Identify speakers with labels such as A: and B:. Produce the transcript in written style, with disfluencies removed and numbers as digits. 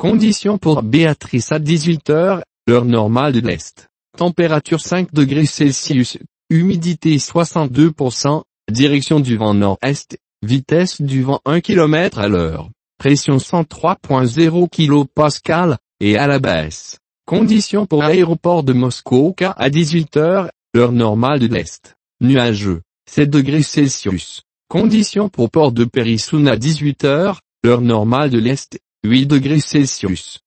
A: Conditions pour Béatrice à 18h, heure normale de l'Est. Température 5 degrés Celsius, humidité 62%, direction du vent nord-est, vitesse du vent 1 km à l'heure, pression 103.0 kPa, et à la baisse. Conditions pour aéroport de Moscou à 18h, heure normale de l'Est. Nuageux, 7 degrés Celsius. Conditions pour port de Périssoun à 18h, heure normale de l'Est, 8 degrés Celsius.